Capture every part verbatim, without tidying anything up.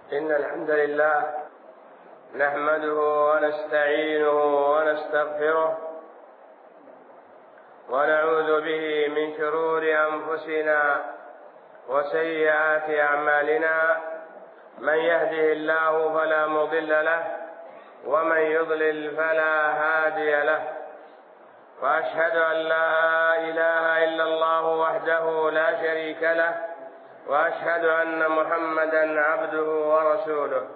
إن الحمد لله نحمده ونستعينه ونستغفره ونعوذ به من شرور أنفسنا وسيئات أعمالنا. من يهده الله فلا مضل له ومن يضلل فلا هادي له، وأشهد أن لا إله إلا الله وحده لا شريك له، وأشهد أن محمدا عبده ورسوله.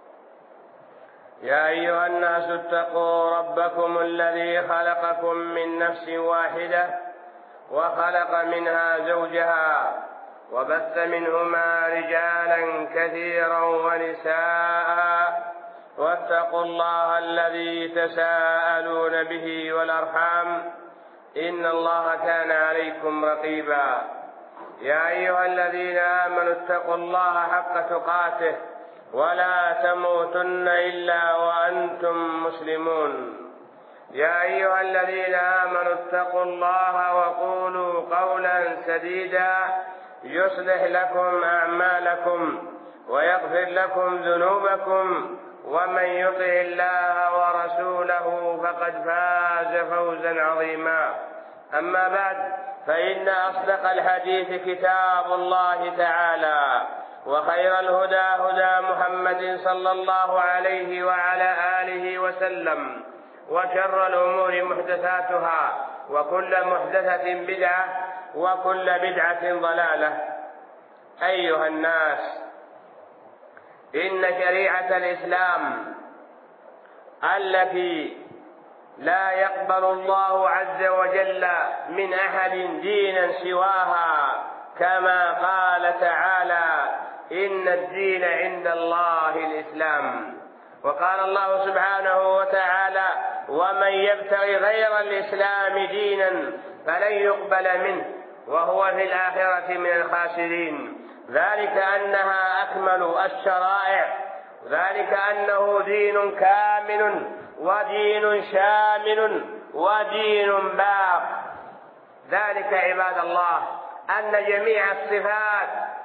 يا أيها الناس اتقوا ربكم الذي خلقكم من نفس واحدة وخلق منها زوجها وبث منهما رجالا كثيرا ونساء، واتقوا الله الذي تساءلون به والأرحام إن الله كان عليكم رقيبا. يا أيها الذين آمنوا اتقوا الله حق تقاته ولا تموتن إلا وأنتم مسلمون. يا أيها الذين آمنوا اتقوا الله وقولوا قولا سديدا يصلح لكم أعمالكم ويغفر لكم ذنوبكم، ومن يطع الله ورسوله فقد فاز فوزا عظيما. أما بعد، فإن أصدق الحديث كتاب الله تعالى، وخير الهدى هدى محمد صلى الله عليه وعلى آله وسلم، وشر الأمور محدثاتها، وكل محدثة بدعة، وكل بدعة ضلالة. أيها الناس، إن شريعة الإسلام التي لا يقبل الله عز وجل من أحد دينا سواها، كما قال تعالى: إن الدين عند الله الإسلام. وقال الله سبحانه وتعالى: ومن يبتغي غير الإسلام دينا فلن يقبل منه وهو في الآخرة من الخاسرين. ذلك أنها أكمل الشرائع، ذلك أنه دين كامل ودين شامل ودين باق. ذلك عباد الله أن جميع الصفات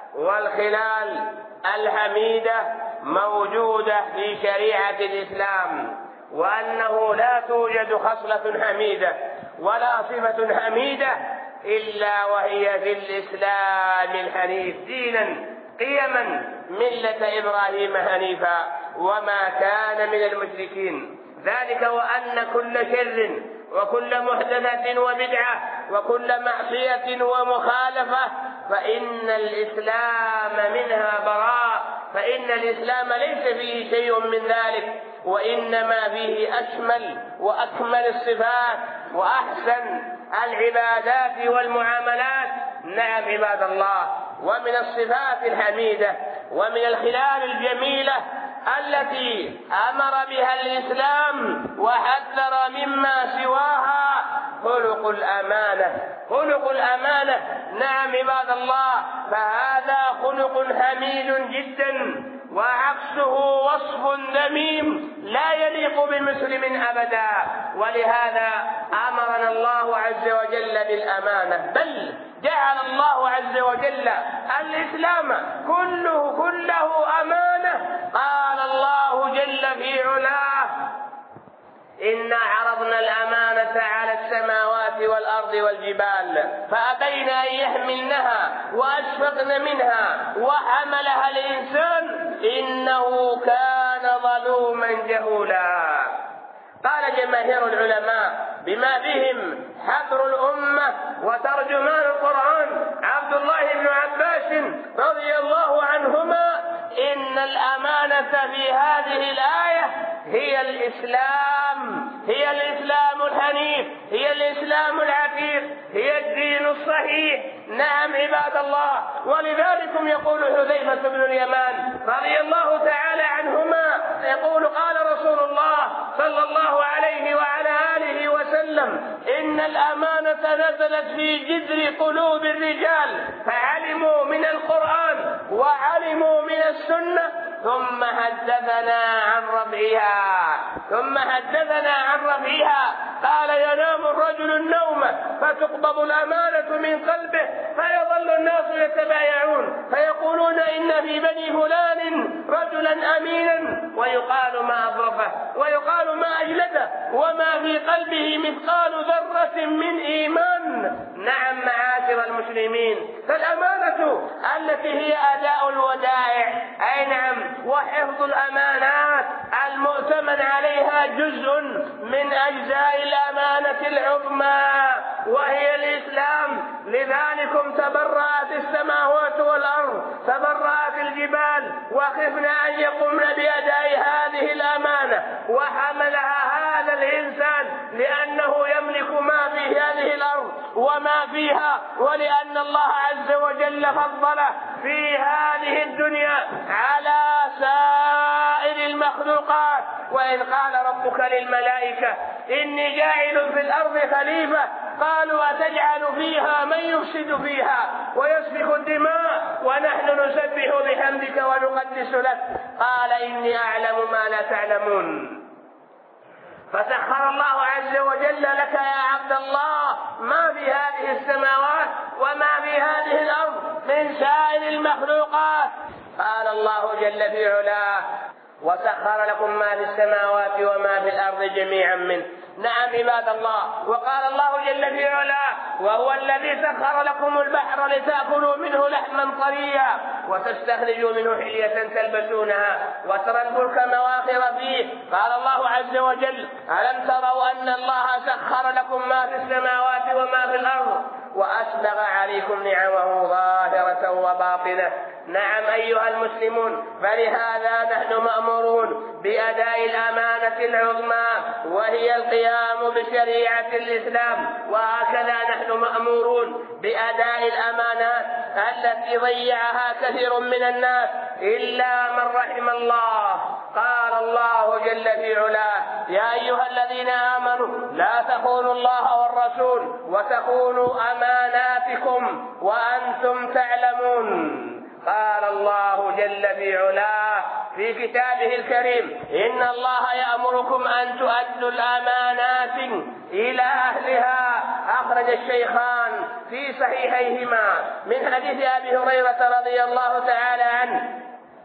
والخلال الحميدة موجودة في شريعة الإسلام، وأنه لا توجد خصلة حميدة ولا صفة حميدة إلا وهي في الإسلام الحنيف دينا قيما ملة إبراهيم حنيفا وما كان من المشركين. ذلك وأن كل شر وكل محدثة وبدعة وكل معصية ومخالفة فإن الإسلام منها براء، فإن الإسلام ليس فيه شيء من ذلك، وإنما فيه أشمل وأكمل الصفات وأحسن العبادات والمعاملات. نعم عباد الله، ومن الصفات الحميدة ومن الخلال الجميلة التي أمر بها الإسلام وحذر مما سواها خلق الأمانة. خلق الأمانة، نعم عباد الله، فهذا خلق حميد جدا، وعكسه وصف ذميم لا يليق بمسلم أبدا. ولهذا أمرنا الله عز وجل بالأمانة، بل جعل الله عز وجل الإسلام كله كله أمانة. قال الله جل في علاه: إنا عرضنا الأمانة على السماوات والأرض والجبال فأبين أن يحملنها وأشفقن منها وحملها الإنسان إنه كان ظلوما جهولا. قال جماهير العلماء بما بهم حبر الأمة وترجمان القرآن عبد الله بن عباس رضي الله عنهما: إن الأمانة في هذه الآية هي الإسلام، هي الإسلام الحنيف، هي الإسلام العتيق، هي الدين الصحيح. نعم عباد الله، ولذلك يقول حذيفة بن اليمان رضي الله تعالى عنهما يقول: قال رسول الله صلى الله عليه وعلى آله وسلم: إن الأمانة نزلت في جذر قلوب الرجال فعلموا من القرآن وعلموا من السنة ثم حدثنا عن رفعها ثم حدثنا عن رفعها قال: ينام الرجل النوم فتقبض الأمانة من قلبه فيظل الناس يتبايعون فيقولون: إن في بني فلان رجلا إنسانا أمينا ويقال ما أظرفه ويقال ما أجلده وما في قلبه مثقال ذرة من إيمان. نعم معاشر المسلمين، فالأمانة التي هي أداء الودائع، أي نعم، وحفظ الأمانات المؤتمن عليها جزء من أجزاء الأمانة العظمى وهي الإسلام. لذلكم تبرأت السماوات والأرض، تبرأت الجبال، وخفنا أن يقمن بأداء هذه الأمانة، وحملها هذا الإنسان لأنه يملك ما في هذه الأرض وما فيها، ولأن الله عز وجل فضله في هذه الدنيا على سائر المخلوقات. وإذ قال ربك للملائكة إني جاعل في الأرض خليفة قالوا أتجعل فيها من يفسد فيها ويسفك الدماء ونحن نسبح بحمدك ونقدس لك قال إني أعلم ما لا تعلمون. فسخر الله عز وجل لك يا عبد الله ما في هذه السماوات وما في هذه الأرض من سائر المخلوقات. قال الله جل في علاه وسخر لكم ما في السماوات وما في الأرض جميعا منه. نعم عباد الله، وقال الله جل في علاه وهو الذي سخر لكم البحر لتأكلوا منه لحما طريا وتستخرجوا منه حلية تلبسونها وترى الفلك مواخر فيه. قال الله عز وجل ألم تروا أن الله سخر لكم ما في السماوات وما في الأرض وأسبغ عليكم نعمه ظاهرة وباطنة. نعم أيها المسلمون، فلهذا نحن مأمورون بأداء الأمانة العظمى وهي القيام بشريعة الإسلام، وهكذا نحن مأمورون بأداء الأمانات التي ضيعها كثير من الناس إلا من رحم الله. قال الله جل في علاه يا أيها الذين آمنوا لا تخونوا الله والرسول وتخونوا أماناتكم وأنتم تعلمون. قال الله جل في علاه في كتابه الكريم إن الله يأمركم أن تؤدوا الأمانات إلى أهلها. أخرج الشيخان في صحيحيهما من حديث أبي هريرة رضي الله تعالى عنه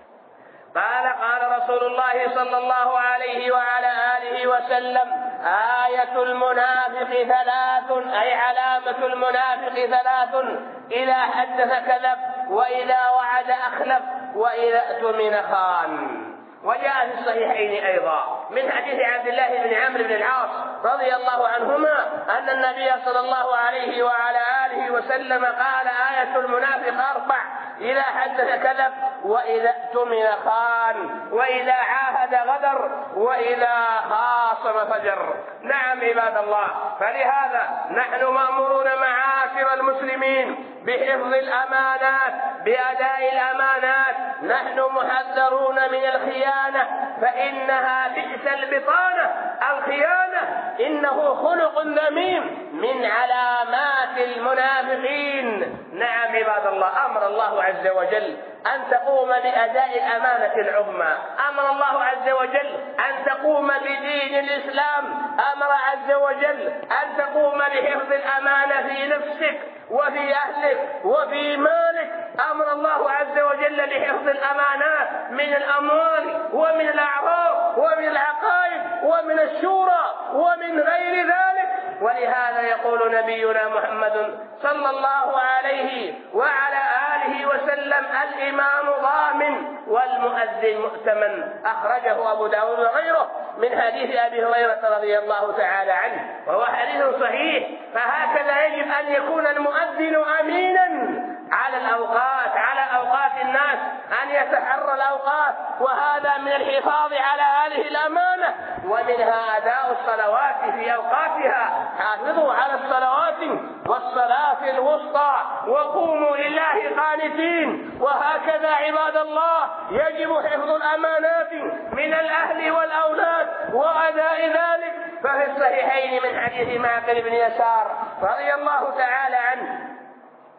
قال قال رسول الله صلى الله عليه وعلى آله وسلم آية المنافق ثلاث، أي علامة المنافق ثلاث: إذا حدث كذب، وإذا وعد أخلف، وإذا اؤتمن خان. وجاء في الصحيحين أيضا من حديث عبد الله بن عمرو بن العاص رضي الله عنهما أن النبي صلى الله عليه وعلى آله وسلم قال آية المنافق أربع: إذا حدث كذب، وإذا اؤتمن خان، وإذا عاهد غدر، وإذا خاصم فجر. نعم عباد الله، فلهذا نحن مأمورون معاشر المسلمين بحفظ الأمانات، بأداء الأمانات. نحن محذرون من الخيانة، فإنها بئس البطانة. الخيانة إنه خلق ذميم من علامات المنافقين. نعم عباد الله، أمر الله عز وجل أن تقوم بأداء الأمانة العظمى، أمر الله عز وجل أن تقوم بدين الإسلام، أمر عز وجل أن تقوم بحفظ الأمانة في نفسك وفي أهلك وفي مالك. أمر الله عز وجل بحفظ الأمانات من الأموال ومن الأعراض ومن العقائد ومن الشورى ومن غير ذلك. ولهذا يقول نبينا محمد صلى الله عليه وعلى آله وسلم: الإمام ضامن والمؤذن مؤتمن. أخرجه أبو داود وغيره من حديث أبي هريرة رضي الله تعالى عنه، وهو حديث صحيح. فهكذا يجب أن يكون المؤذن أمينا على الأوقات، على أوقات الناس، أن يتحرى الأوقات، وهذا من الحفاظ على هذه الأمانة. ومنها أداء الصلوات في أوقاتها: حافظوا على الصلوات والصلاة الوسطى وقوموا لله قانتين. وهكذا عباد الله يجب حفظ الأمانات من الأهل والأولاد وأداء ذلك. ففي الصحيحين من حديث معقل بن يسار رضي الله تعالى عنه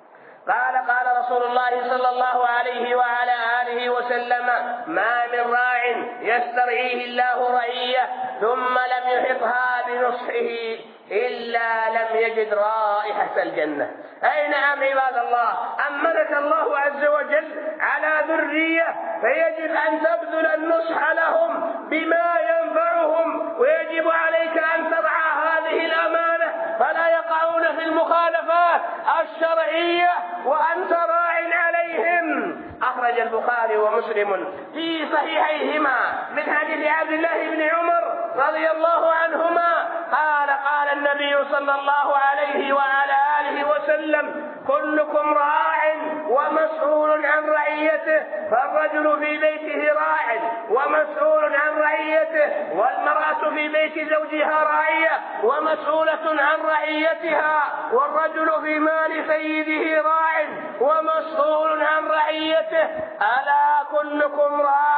قال قال رسول الله صلى الله عليه وعلى آله وسلم: ما من راع يسترعيه الله رعية ثم لم يحطها بنصحه إلا لم يجد رائحة الجنة. أي نعم عباد الله، أمنك الله عز وجل على ذرية، فيجب أن تبذل النصح لهم بما ينفعهم، ويجب عليك أن ترعى هذه الأمانة فلا يقعون في المخالفات الشرعية وأنت راع عليهم. أخرج البخاري ومسلم في صحيحيهما من حديث عبد الله بن عمر رضي الله عنهما قال: قال النبي صلى الله عليه وعلى آله وسلم: كلكم راع ومسؤول عن رعيته، فالرجل في بيته راع ومسؤول عن رعيته، والمرأة في بيت زوجها راعية ومسؤولة عن رعيتها، والرجل في مال سيده راع ومسؤول عن رعيته. ألا كلكم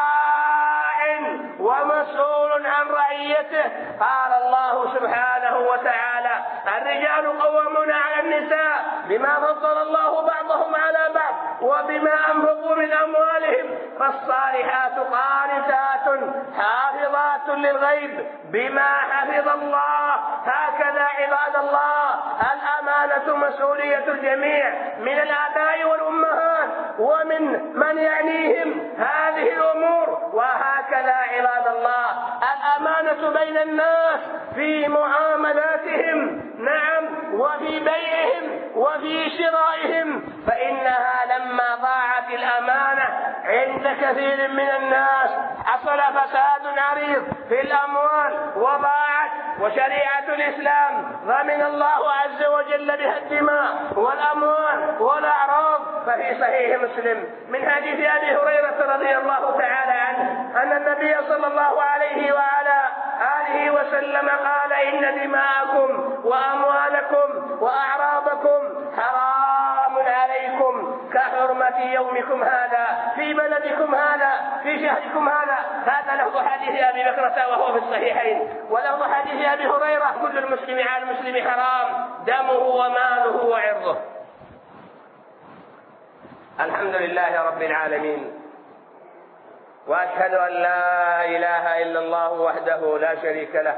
راع ومسؤول عن رعيته. قال الله سبحانه وتعالى: الرجال قوامون على النساء بما فضل الله بعضهم على بعض وبما أنفقوا من أموالهم، فالصالحات قانتات حافظات للغيب بما حفظ الله. هكذا عباد الله الأمانة مسؤولية الجميع من الآباء والأمهات ومن من يعنيهم هذه الأمور. وهكذا عباد الله الأمانة بين الناس في معاملاتهم، نعم، وفي بيعهم وفي شرائهم، فإنها لما ضاعت الأمانة عند كثير من الناس حصل فساد عريض في الأموال وضاعت. وشريعة الإسلام ضمن الله عز وجل بها الدماء والأموال والأعراض. ففي صحيح مسلم من حديث أبي هريرة رضي الله تعالى عنه أن النبي صلى الله عليه وعلى آله وسلم قال: إن دماءكم وأموالكم وأعراضكم حرام عليكم كحرمة يومكم هذا في بلدكم هذا في شهركم هذا. هذا لفظ حديث أبي بكرة وهو في الصحيحين. ولفظ حديث أبي هريرة: كل المسلم على المسلم حرام دمه وماله وعرضه. الحمد لله رب العالمين، وأشهد أن لا إله إلا الله وحده لا شريك له،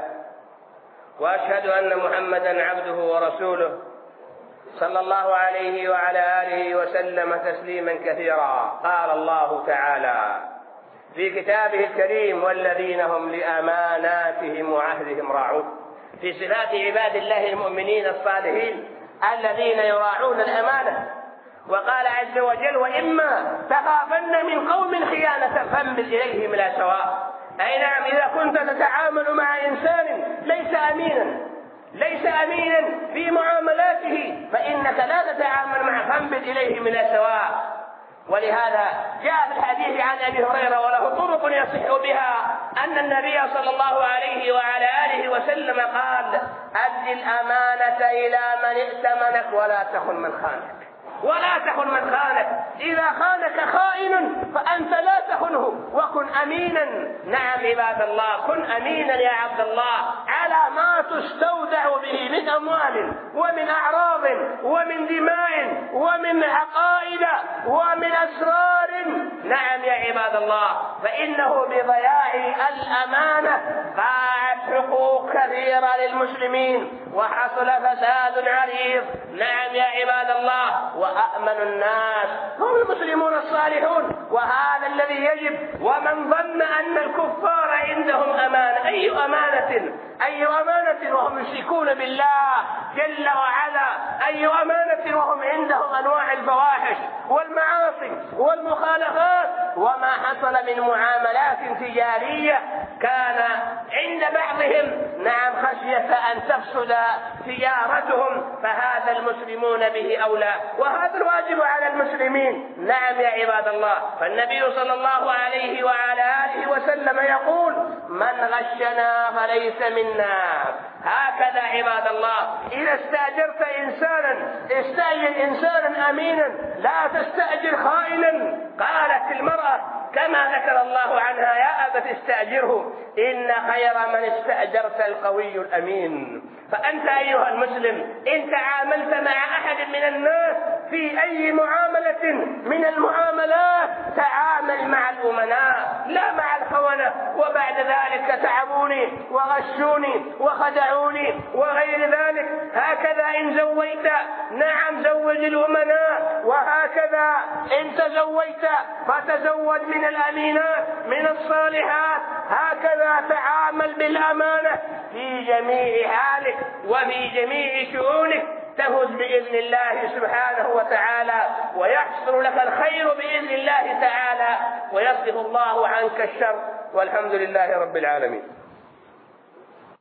وأشهد أن محمدا عبده ورسوله صلى الله عليه وعلى آله وسلم تسليما كثيرا. قال الله تعالى في كتابه الكريم: والذين هم لأماناتهم وعهدهم راعون، في صفات عباد الله المؤمنين الصالحين الذين يراعون الأمانة. وقال عز وجل: وإما تخافن من قوم خيانة فانبذ إليهم إلى سواء. أي نعم، إذا كنت تتعامل مع إنسان ليس أمينا ليس أمينا في معاملاته فإنك لا تتعامل معه، فانبذ إليهم إلى سواء. ولهذا جاء في الحديث عن أبي هريرة وله طرق يصح بها أن النبي صلى الله عليه وعلى آله وسلم قال: أد الأمانة إلى من ائتمنك ولا تخن من خانك ولا تخن من خانك. إذا خانك خائن فأنت لا تخنه وكن أمينا. نعم عباد الله، كن أمينا يا عبد الله على ما تستودع به من أموال ومن أعراض ومن دماء ومن عقائد ومن أسرار. نعم يا عباد الله، فإنه بضياع الأمانة ضاعت حقوق كثيرة للمسلمين وحصل فساد عريض. نعم يا عباد الله، وأأمن الناس هم المسلمون الصالحون، وهذا الذي يجب. ومن ظن أن الكفار عندهم أمانة، أي أمانة أي أمانة وهم يشركون بالله جل وعلا، أي أمانة وهم عندهم أنواع الفواحش والمعاصي والمخالفات وما حصل من معاملات تجارية كان عند بعضهم نعم خشية أن تفسد تجارتهم، فهذا المسلمون به أولى، وهذا الواجب على المسلمين. نعم يا عباد الله، فالنبي صلى الله عليه وعلى آله وسلم يقول: من غشنا فليس منا. هكذا عباد الله، إذا إذا استأجرت إنسانا استأجر إنسانا أمينا، لا تستأجر خائنا. قالت المرأة كما ذكر الله عنها: يا أبت استأجره إن خير من استأجرت القوي الأمين. فأنت أيها المسلم إن تعاملت مع أحد من الناس في أي معاملة من المعاملات تعامل مع الأمناء لا مع الخونة، وبعد ذلك تعبوني وغشوني وخدعوني وغير ذلك. هكذا إن زويت نعم زوج الأمناء، وهكذا إن تزوجت فتزوج من الأمينات من الصالحات. هكذا تعامل بالأمانة في جميع حالك وفي جميع شؤونك، تفوز بإذن الله سبحانه وتعالى، ويحصل لك الخير بإذن الله تعالى، ويصرف الله عنك الشر، والحمد لله رب العالمين.